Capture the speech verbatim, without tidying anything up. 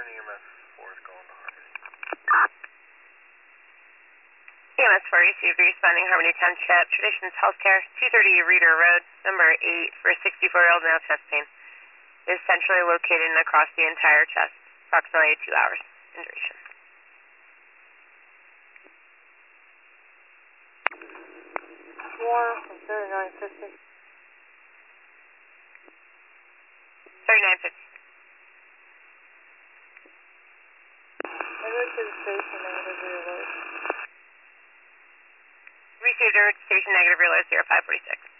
one E M S four is going to Harmony. E M S four received responding Harmony Township, Traditions Healthcare, two thirty Reader Road, number eight, for a sixty-four-year-old male chest pain. It is centrally located and across the entire chest, approximately two hours in duration. Four from thirty-nine fifty. thirty-nine fifty. I go to the station, negative alert. Received alert, station negative, realize zero five forty-six.